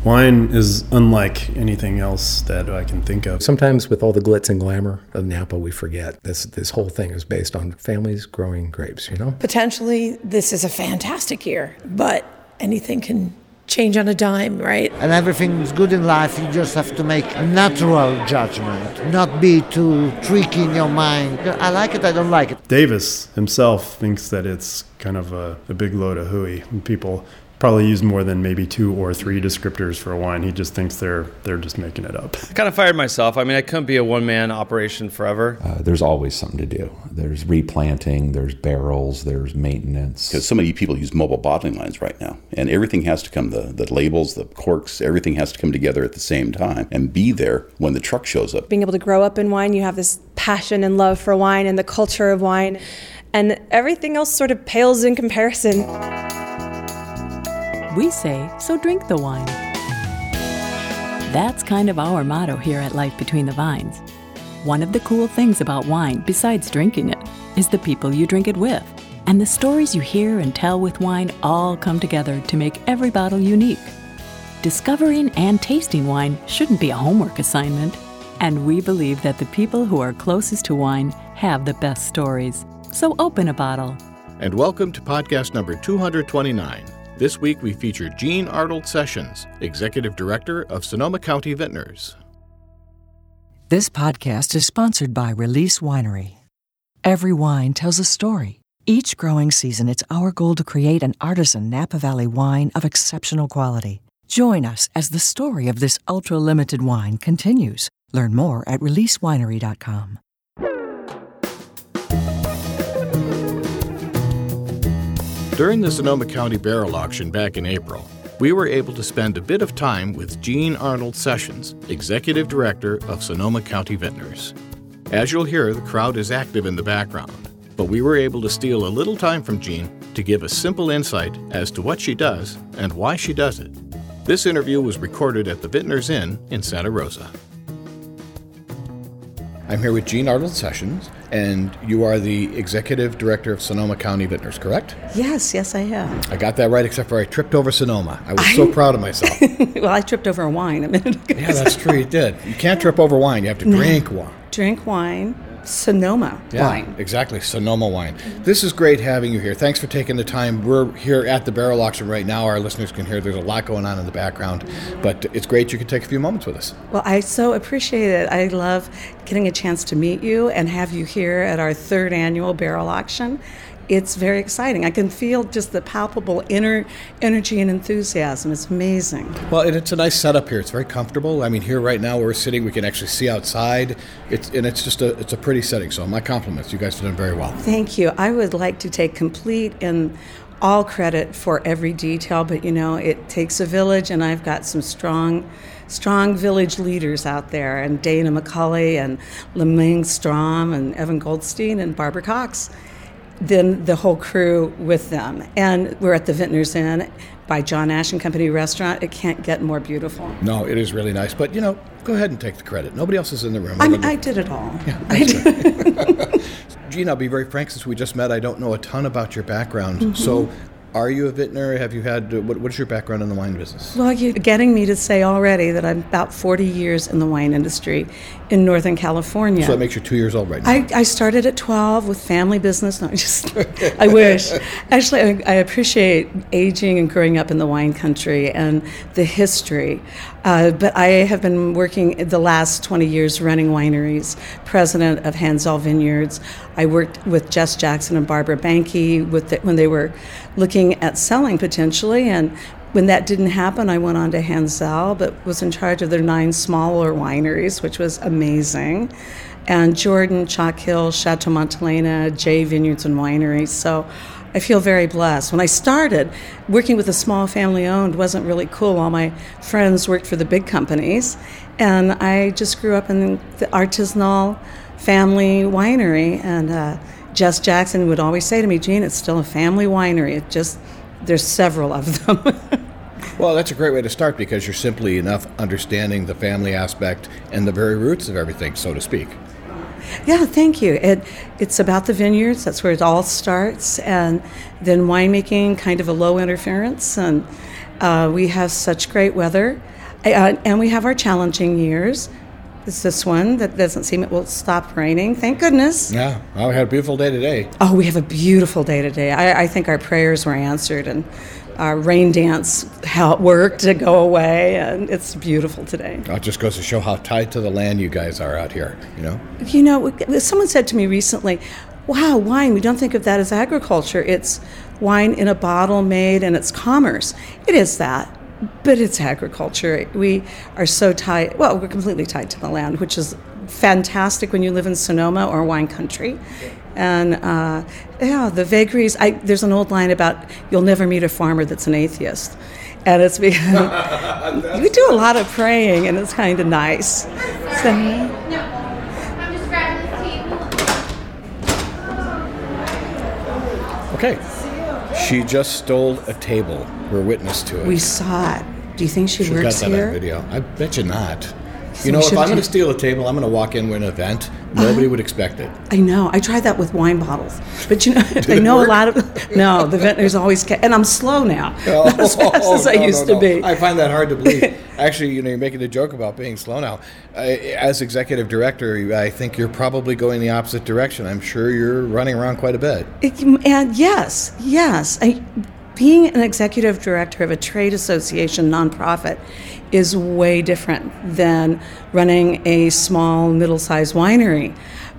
Wine is unlike anything else that I can think of. Sometimes with all the glitz and glamour of Napa, we forget this whole thing is based on families growing grapes, Potentially, this is a fantastic year, but anything can change on a dime, right? And everything is good in life. You just have to make a natural judgment, not be too tricky in your mind. I like it, I don't like it. Davis himself thinks that it's kind of a big load of hooey. People probably use more than maybe 2 or 3 descriptors for a wine. He just thinks they're just making it up. I kind of fired myself. I couldn't be a one-man operation forever. There's always something to do. There's replanting, there's barrels, there's maintenance. Because so many people use mobile bottling lines right now, and everything has to come, the labels, the corks, everything has to come together at the same time and be there when the truck shows up. Being able to grow up in wine, you have this passion and love for wine and the culture of wine, and everything else sort of pales in comparison. We say, so drink the wine. That's kind of our motto here at Life Between the Vines. One of the cool things about wine, besides drinking it, is the people you drink it with. And the stories you hear and tell with wine all come together to make every bottle unique. Discovering and tasting wine shouldn't be a homework assignment. And we believe that the people who are closest to wine have the best stories. So open a bottle. And welcome to podcast number 229. This week we feature Jean Arnold Sessions, Executive Director of Sonoma County Vintners. This podcast is sponsored by Release Winery. Every wine tells a story. Each growing season, it's our goal to create an artisan Napa Valley wine of exceptional quality. Join us as the story of this ultra-limited wine continues. Learn more at releasewinery.com. During the Sonoma County Barrel Auction back in April, we were able to spend a bit of time with Jean Arnold Sessions, Executive Director of Sonoma County Vintners. As you'll hear, the crowd is active in the background, but we were able to steal a little time from Jean to give a simple insight as to what she does and why she does it. This interview was recorded at the Vintners Inn in Santa Rosa. I'm here with Jean Arnold Sessions, and you are the Executive Director of Sonoma County Vintners, correct? Yes, I am. I got that right, except for I tripped over Sonoma. I was so proud of myself. Well, I tripped over a wine a minute ago. Yeah, that's true, you did. You can't trip over wine, you have to drink wine. Drink wine. Sonoma wine. Exactly, Sonoma wine. This is great having you here. Thanks for taking the time. We're here at the barrel auction right now. Our listeners can hear there's a lot going on in the background, but it's great you could take a few moments with us. Well, I so appreciate it. I love getting a chance to meet you and have you here at our 3rd annual barrel auction. It's very exciting. I can feel just the palpable inner energy and enthusiasm. It's amazing. Well, and it's a nice setup here. It's very comfortable. I mean, here right now where we're sitting, we can actually see outside. It's a pretty setting. So my compliments. You guys have done very well. Thank you. I would like to take complete and all credit for every detail, but it takes a village, and I've got some strong village leaders out there, and Dana McCulley and Leming Strom and Evan Goldstein and Barbara Cox. Then the whole crew with them. And we're at the Vintners Inn by John Ash and Company restaurant. It can't get more beautiful. No, it is really nice. But, go ahead and take the credit. Nobody else is in the room. I did it all. Yeah, Jean, I'll be very frank, since we just met, I don't know a ton about your background. Mm-hmm. So are you a vintner? Have you had, what is your background in the wine business? Well, you're getting me to say already that I'm about 40 years in the wine industry in Northern California. So that makes you 2 years old right now. I started at 12 with family business. No, I wish. Actually, I appreciate aging and growing up in the wine country and the history. But I have been working the last 20 years running wineries, president of Hanzell Vineyards. I worked with Jess Jackson and Barbara Banke when they were looking at selling potentially, and when that didn't happen, I went on to Hanzell, but was in charge of their 9 smaller wineries, which was amazing. And Jordan, Chalk Hill, Chateau Montelena, J Vineyards and Wineries. So I feel very blessed. When I started, working with a small family-owned wasn't really cool. All my friends worked for the big companies, and I just grew up in the artisanal family winery. And Jess Jackson would always say to me, Jean, it's still a family winery. There's several of them. Well, that's a great way to start, because you're simply enough understanding the family aspect and the very roots of everything, so to speak. Yeah, thank you. It's about the vineyards. That's where it all starts. And then winemaking, kind of a low interference. And we have such great weather. And we have our challenging years. It's this one that doesn't seem it will stop raining. Thank goodness. Yeah. Well, we had a beautiful day today. Oh, we have a beautiful day today. I think our prayers were answered, and our rain dance, how it worked to go away, and it's beautiful today. It just goes to show how tied to the land you guys are out here, you know? You know, someone said to me recently, wow, wine, we don't think of that as agriculture. It's wine in a bottle made, and it's commerce. It is that. But it's agriculture. We are so tied, well, we're completely tied to the land, which is fantastic when you live in Sonoma or wine country. And the vagaries, there's an old line about you'll never meet a farmer that's an atheist. And it's because we do a lot of praying, and it's kind of nice. So, okay. She just stole a table. We're witness to it. We saw it. Do you think she works got that here? on video. I bet you not. You know, if I'm going to steal a table, I'm going to walk in with an event. Nobody would expect it. I know. I tried that with wine bottles. But, you know, I know a lot of... No, the vintners always... And I'm slow now. Not as fast as I used to be. I find that hard to believe. Actually, you know, you're making a joke about being slow now. As executive director, I think you're probably going the opposite direction. I'm sure you're running around quite a bit. And yes. Being an executive director of a trade association nonprofit is way different than running a small, middle-sized winery.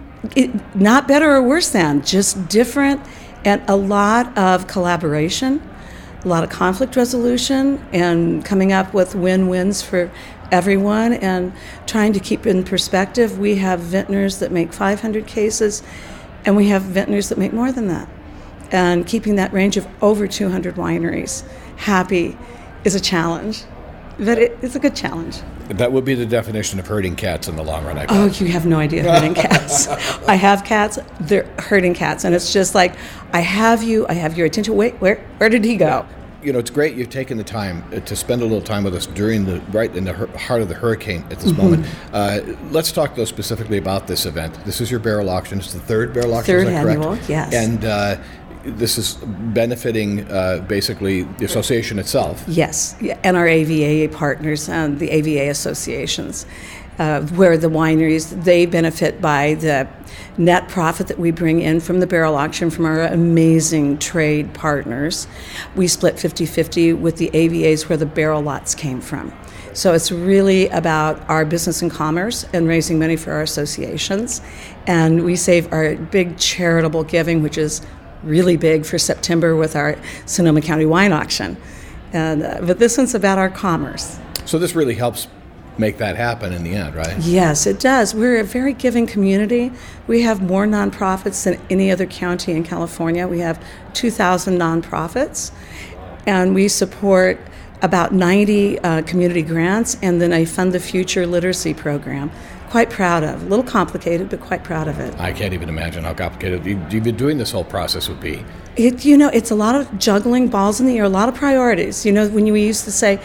Not better or worse than, just different, and a lot of collaboration, a lot of conflict resolution, and coming up with win-wins for everyone, and trying to keep in perspective. We have vintners that make 500 cases, and we have vintners that make more than that. And keeping that range of over 200 wineries happy is a challenge, but it's a good challenge. That would be the definition of herding cats in the long run, I guess. Oh, you have no idea herding cats. I have cats, they're herding cats, and it's just like, I have your attention. Wait, where did he go? You know, it's great you've taken the time to spend a little time with us right in the heart of the hurricane at this moment. Let's talk, though, specifically about this event. This is your barrel auction. It's the third barrel auction, third is that correct? Annual, yes. And this is benefiting basically the association itself. Yes, and our AVA partners and the AVA associations, where the wineries, they benefit by the net profit that we bring in from the barrel auction from our amazing trade partners. We split 50-50 with the AVAs where the barrel lots came from. So it's really about our business and commerce and raising money for our associations. And we save our big charitable giving, which is really big for September with our Sonoma County wine auction. But this one's about our commerce. So this really helps make that happen in the end, right? Yes, it does. We're a very giving community. We have more nonprofits than any other county in California. We have 2,000 nonprofits, and we support about 90 community grants, and then a Fund the Future literacy program. Quite proud of. A little complicated, but quite proud of it. I can't even imagine how complicated you've been doing this whole process would be. It's a lot of juggling balls in the air, a lot of priorities. You know, when we used to say,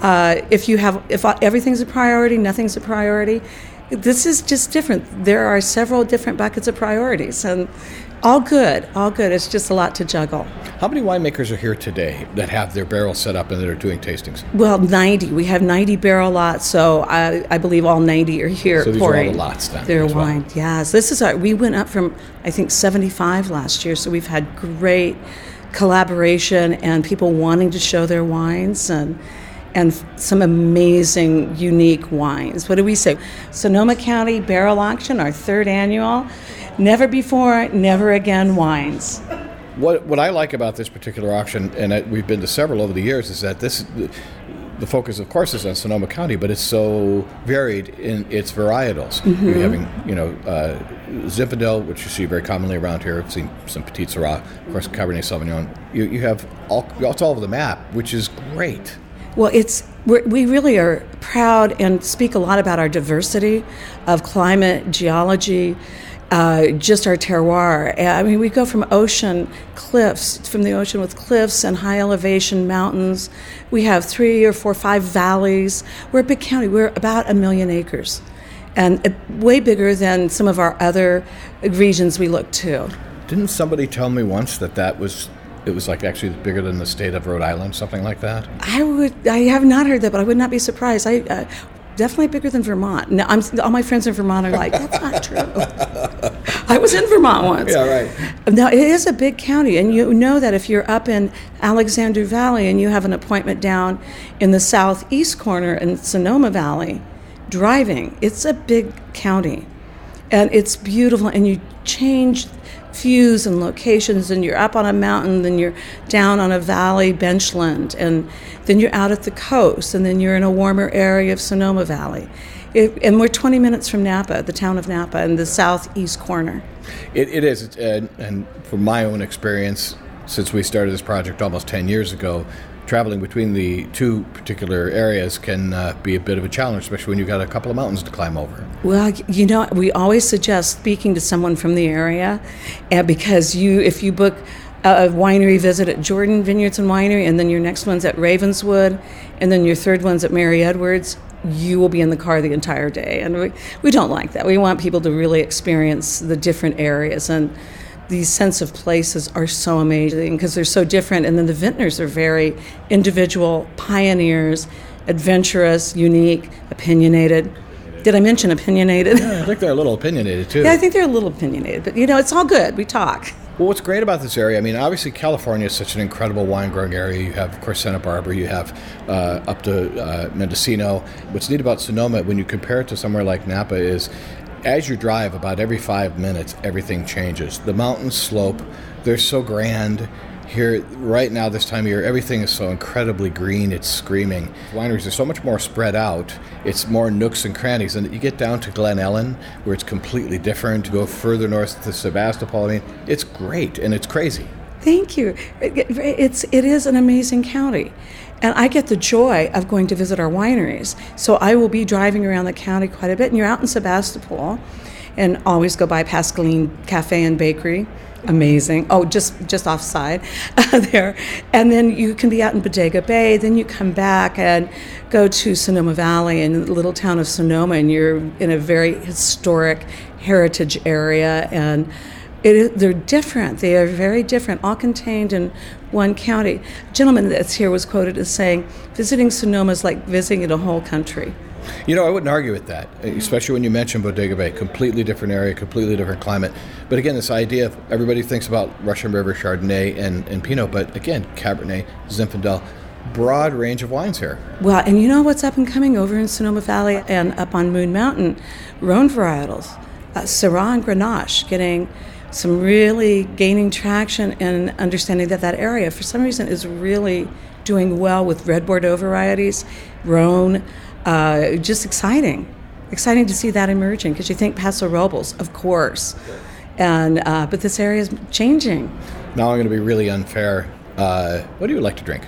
if everything's a priority, nothing's a priority. This is just different. There are several different buckets of priorities, and all good. It's just a lot to juggle. How many winemakers are here today that have their barrels set up and that are doing tastings? Well, 90. We have 90 barrel lots, so I believe all 90 are here. So these are all the lots then? They're wine, well. Yes. We went up from, I think, 75 last year, so we've had great collaboration and people wanting to show their wines and some amazing, unique wines. What do we say? Sonoma County Barrel Auction, our third annual. Never before, never again wines. What I like about this particular auction, and we've been to several over the years, is that the focus, of course, is on Sonoma County, but it's so varied in its varietals. Mm-hmm. You're having, Zinfandel, which you see very commonly around here. I've seen some Petit Syrah, of course, Cabernet Sauvignon. You have it's all over the map, which is great. Well, we really are proud and speak a lot about our diversity of climate, geology, just our terroir. I mean, we go from the ocean with cliffs and high elevation mountains. We have 3 or 4 or 5 valleys. We're a big county. We're about 1 million acres, and way bigger than some of our other regions we look to. Didn't somebody tell me once that was it was like actually bigger than the state of Rhode Island, something like that? I have not heard that, but I would not be surprised. Definitely bigger than Vermont. Now, all my friends in Vermont are like, that's not true. I was in Vermont once. Yeah, right. Now, it is a big county, and you know that if you're up in Alexander Valley and you have an appointment down in the southeast corner in Sonoma Valley, driving, it's a big county. And it's beautiful, and you change views and locations, and you're up on a mountain, then you're down on a valley benchland, and then you're out at the coast, and then you're in a warmer area of Sonoma Valley. And we're 20 minutes from Napa, the town of Napa, in the southeast corner. It is, and from my own experience, since we started this project almost 10 years ago, traveling between the two particular areas can be a bit of a challenge, especially when you've got a couple of mountains to climb over. Well, you know, we always suggest speaking to someone from the area, because if you book a winery visit at Jordan Vineyards and Winery, and then your next one's at Ravenswood, and then your third one's at Mary Edwards, you will be in the car the entire day. And we don't like that. We want people to really experience the different areas, and these sense of places are so amazing because they're so different. And then the vintners are very individual, pioneers, adventurous, unique, opinionated. Did I mention opinionated? Yeah, I think they're a little opinionated too. Yeah, I think they're a little opinionated, but you know, it's all good. We talk. Well, what's great about this area, I mean, obviously California is such an incredible wine growing area. You have, of course, Santa Barbara, you have up to Mendocino. What's neat about Sonoma, when you compare it to somewhere like Napa, is as you drive, about every 5 minutes, everything changes. The mountains slope, they're so grand. Here, right now, this time of year, everything is so incredibly green, it's screaming. Wineries are so much more spread out. It's more nooks and crannies. And you get down to Glen Ellen, where it's completely different. To go further north to Sebastopol, I mean, it's great, and it's crazy. Thank you. It is an amazing county. And I get the joy of going to visit our wineries. So I will be driving around the county quite a bit. And you're out in Sebastopol, and always go by Pascaline Cafe and Bakery. Amazing. Oh, just offside there. And then you can be out in Bodega Bay. Then you come back and go to Sonoma Valley in the little town of Sonoma, and you're in a very historic heritage area. And they're different. They are very different, all contained in one county. A gentleman that's here was quoted as saying, visiting Sonoma is like visiting a whole country. You know, I wouldn't argue with that, especially when you mention Bodega Bay. Completely different area, completely different climate. But again, this idea of everybody thinks about Russian River Chardonnay and Pinot, but again, Cabernet, Zinfandel, broad range of wines here. Well, and you know what's up and coming over in Sonoma Valley and up on Moon Mountain? Rhone varietals, Syrah and Grenache, getting some really gaining traction and understanding that area, for some reason, is really doing well with red Bordeaux varieties, Rhone. Just exciting to see that emerging, because you think Paso Robles, of course, and but this area is changing. Now I'm going to be really unfair. What do you like to drink?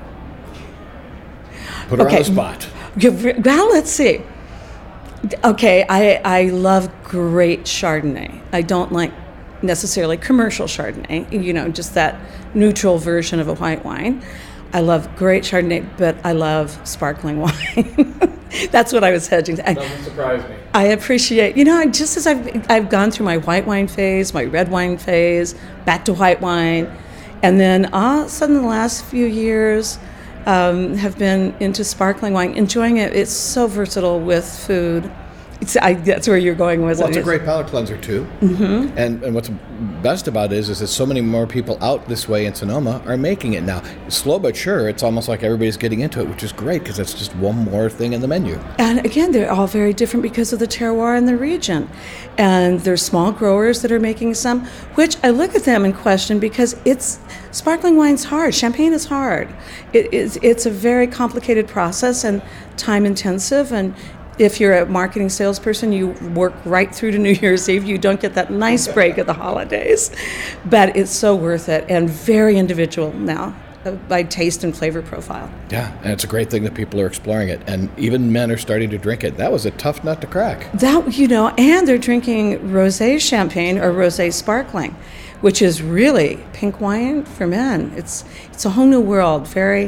Put her on the spot. Well, let's see. Okay, I love great Chardonnay. I don't like necessarily commercial Chardonnay, you know, just that neutral version of a white wine. I love great Chardonnay, but I love sparkling wine. That's what I was hedging. Doesn't surprise me. I appreciate, you know, just as I've gone through my white wine phase, my red wine phase, back to white wine, and then all of a sudden the last few years have been into sparkling wine, enjoying it. It's so versatile with food. That's where you're going with it. Well, it's a great palate cleanser too. Mm-hmm. And what's best about it is that so many more people out this way in Sonoma are making it now. Slow but sure, it's almost like everybody's getting into it, which is great because it's just one more thing in the menu. And again, they're all very different because of the terroir in the region. And there's small growers that are making some, which I look at them and question, because sparkling wine's hard. Champagne is hard. It's a very complicated process and time intensive, and if you're a marketing salesperson, you work right through to New Year's Eve. You don't get that nice break at the holidays. But it's so worth it, and very individual now by taste and flavor profile. Yeah, and it's a great thing that people are exploring it, and even men are starting to drink it. That was a tough nut to crack. And they're drinking rosé champagne or rosé sparkling, which is really pink wine for men. It's a whole new world, very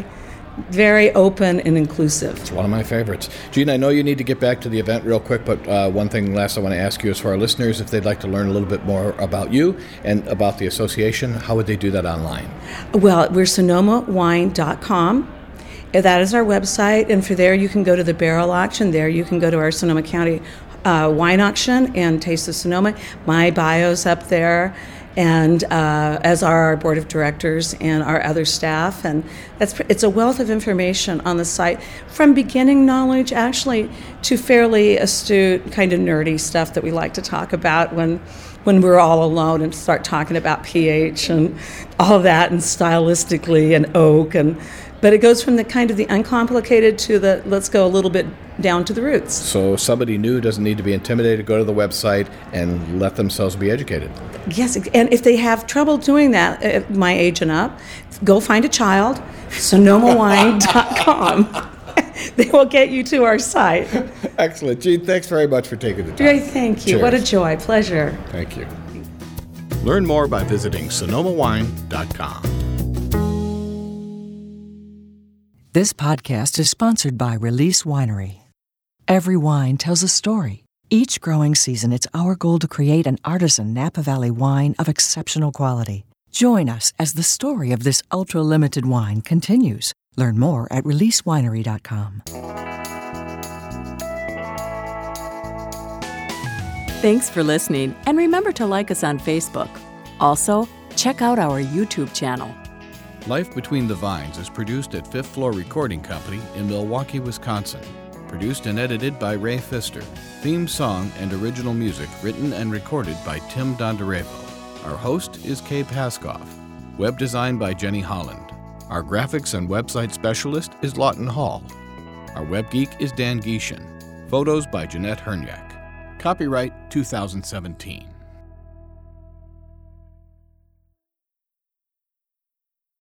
very open and inclusive. It's one of my favorites. Jean, I know you need to get back to the event real quick, but one thing last I want to ask you is for our listeners, if they'd like to learn a little bit more about you and about the association, how would they do that online? Well, we're SonomaWine.com. That is our website, and for there you can go to the barrel auction. There you can go to our Sonoma County wine auction and Taste of Sonoma. My bio's up there, and as are our board of directors and our other staff. And it's a wealth of information on the site, from beginning knowledge actually to fairly astute, kind of nerdy stuff that we like to talk about when we're all alone and start talking about pH and all of that, and stylistically and oak. But it goes from the kind of the uncomplicated to the let's go a little bit down to the roots. So somebody new doesn't need to be intimidated. Go to the website and let themselves be educated. Yes, and if they have trouble doing that, at my age and up, go find a child, SonomaWine.com. They will get you to our site. Excellent. Jean, thanks very much for taking the time. Great, thank you. Cheers. What a joy. Pleasure. Thank you. Learn more by visiting SonomaWine.com. This podcast is sponsored by Release Winery. Every wine tells a story. Each growing season, it's our goal to create an artisan Napa Valley wine of exceptional quality. Join us as the story of this ultra-limited wine continues. Learn more at releasewinery.com. Thanks for listening, and remember to like us on Facebook. Also, check out our YouTube channel. Life Between the Vines is produced at Fifth Floor Recording Company in Milwaukee, Wisconsin. Produced and edited by Ray Pfister. Theme song and original music written and recorded by Tim Dondarevo. Our host is Kay Paskoff. Web design by Jenny Holland. Our graphics and website specialist is Lawton Hall. Our web geek is Dan Gieshin. Photos by Jeanette Hernyak. Copyright 2017.